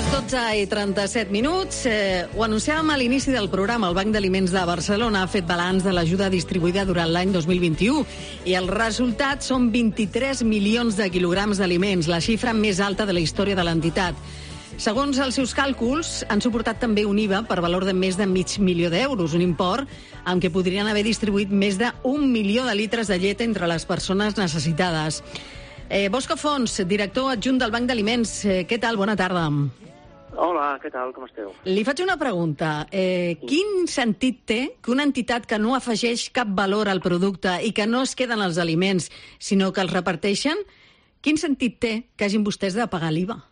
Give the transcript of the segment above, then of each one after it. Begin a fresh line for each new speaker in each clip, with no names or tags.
Les 12:37. Ho anunciàvem a l'inici del programa. El Banc d'Aliments de Barcelona ha fet balanç de l'ajuda distribuïda durant l'any 2021 i el resultat són 23 milions de quilograms d'aliments, la xifra més alta de la història de l'entitat. Segons els seus càlculs, han suportat també un IVA per valor de més de $500.000, un import amb què podrien haver distribuït més d'1 milió de litres de llet entre les persones necessitades. Bosco Fons, director adjunt del Banc d'Aliments. Què tal? Bona tarda.
Hola, què tal? Com esteu?
Li faig una pregunta. Quin sentit té que una entitat que no afegeix cap valor al producte i que no es queden els aliments, sinó que els reparteixen, quin sentit té que hagin vostès de pagar l'IVA?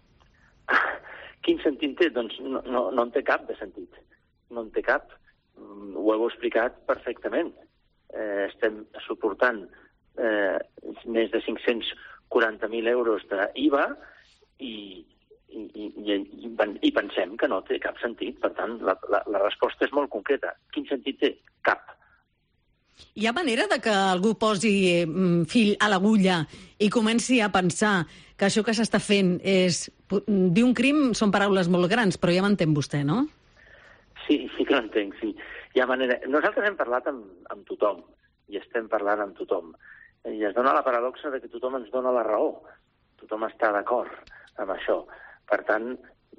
Quin sentit té? Doncs no en té cap de sentit. No en té cap. Ho heu explicat perfectament. Estem suportant més de 540.000 euros d'IVA i pensem que no té cap sentit. Per tant, la resposta és molt concreta. Quin sentit té? Cap.
Hi ha manera de que algú posi fil a l'agulla i comenci a pensar que això que s'està fent és... Dir un crim són paraules molt grans, però ja m'entén vostè, no?
Sí que l'entenc, sí. Hi ha manera... Nosaltres hem parlat amb tothom i estem parlant amb tothom. I es dona la paradoxa de que tothom ens dona la raó. Tothom està d'acord amb això. Per tant,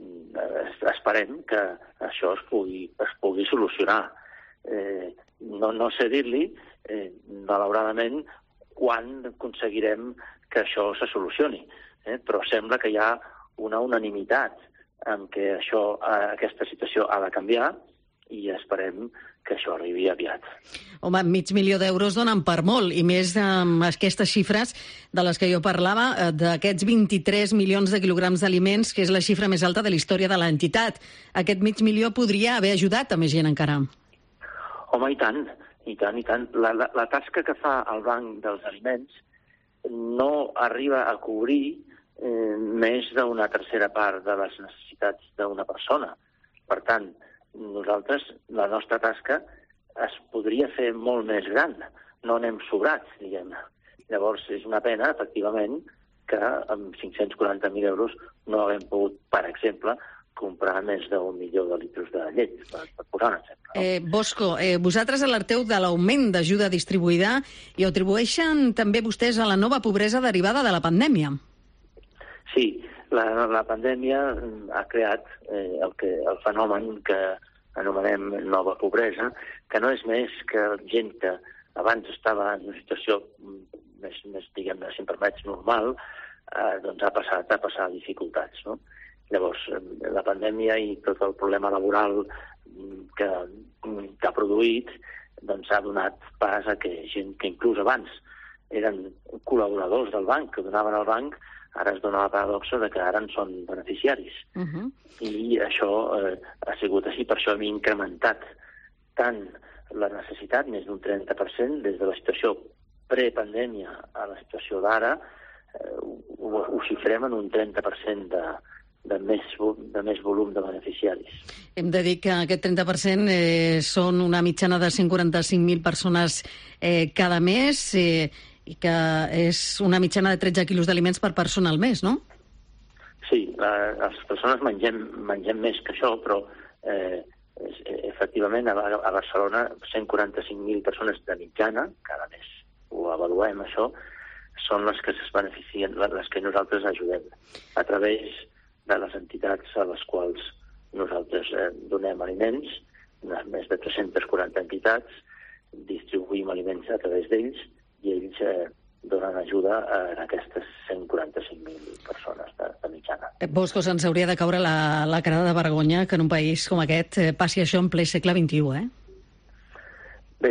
esperem que això es pugui solucionar. No sé dir-li, malauradament, quan aconseguirem que això se solucioni. Però sembla que hi ha una unanimitat en què aquesta situació ha de canviar i esperem que això arribi aviat.
Home, $500.000 donen per molt, i més amb aquestes xifres de les que jo parlava, d'aquests 23 milions de quilograms d'aliments, que és la xifra més alta de la història de l'entitat. Aquest $500.000 podria haver ajudat a més gent encara.
Home, i tant. La tasca que fa el Banc dels Aliments no arriba a cobrir més d'una tercera part de les necessitats d'una persona. Per tant, nosaltres, la nostra tasca es podria fer molt més gran. No anem sobrats, diguem-ne. Llavors, és una pena, efectivament, que amb 540.000 euros no haguem pogut, per exemple, comprar més d'1 milió de litres de llet, per posar un exemple.
Bosco, vosaltres alerteu de l'augment d'ajuda distribuïda i ho atribueixen també vostès a la nova pobresa derivada de la pandèmia.
Sí, la pandèmia ha creat el fenomen que anomenem nova pobresa, que no és més que gent que abans estava en una situació més diguem-ne, si em permets, normal, doncs ha passat a passar dificultats, no? Llavors, la pandèmia i tot el problema laboral que ha produït doncs ha donat pas a que gent que inclús abans eren col·laboradors del banc, que donaven al banc, ara es dona la paradoxa de que ara en són beneficiaris. I això ha sigut així, per això hem incrementat tant la necessitat, més d'un 30%, des de la situació prepandèmia a la situació d'ara, ho xifrem en un 30% de més volum de beneficiaris.
Hem de dir que aquest 30% són una mitjana de 145.000 persones cada mes i que és una mitjana de 13 quilos d'aliments per persona al mes, no?
Sí, les persones mengem més que això, però efectivament a Barcelona 145.000 persones de mitjana, cada mes ho avaluem això, són les que es beneficien, les que nosaltres ajudem a través de les entitats a les quals nosaltres donem aliments, més de 340 entitats, distribuïm aliments a través d'ells i ells donen ajuda a aquestes 145.000 persones de mitjana.
Bosco, se'ns hauria de caure la cara de vergonya que en un país com aquest passi això en ple segle XXI,
Bé,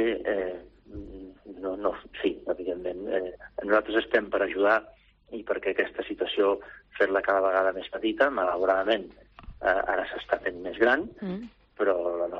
sí, evidentment. Nosaltres estem per ajudar i perquè aquesta situació fer-la cada vegada més petita, malauradament ara s'està fent més gran, però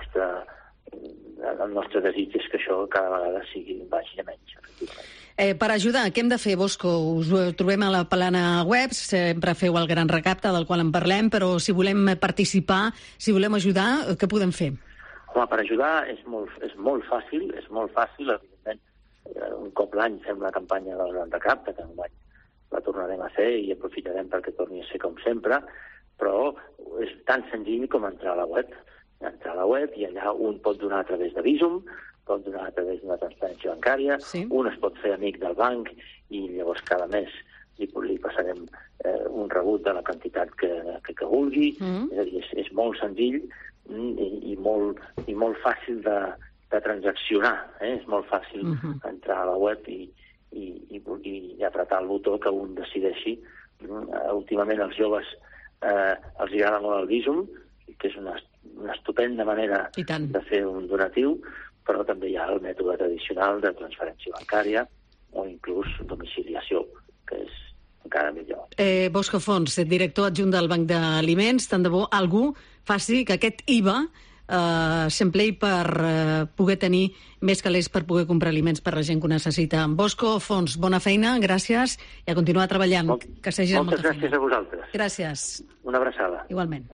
el nostre desig és que això cada vegada vagi a menys.
Per ajudar, què hem de fer, Bosco? Us trobem a la plana web, sempre feu el gran recapte del qual en parlem, però si volem participar, si volem ajudar, què podem fer?
Home, per ajudar és molt fàcil, evidentment. Un cop l'any fem la campanya del gran recapte, que enguany la tornarem a fer i aprofitarem perquè torni a ser com sempre, però és tan senzill com entrar a la web. Entrar a la web i allà un pot donar a través de Bizum, pot donar a través d'una transferència bancària, un es pot fer amic del banc i llavors cada mes li passarem un rebut de la quantitat que vulgui. És a dir, és molt senzill i molt fàcil de transaccionar. És molt fàcil entrar a la web i apretar el botó que un decideixi. Últimament als joves els agrada molt el Bizum, que és una estupenda manera de fer un donatiu, però també hi ha el mètode tradicional de transferència bancària o inclús domiciliació, que és encara millor.
Bosco Fons, director adjunt del Banc d'Aliments, tant de bo algú faci que aquest IVA s'empleï per poder tenir més calés per poder comprar aliments per la gent que ho necessita. Bosco Fons, bona feina, gràcies, i a continuar treballant.
Moltes gràcies a vosaltres.
Gràcies.
Una abraçada.
Igualment.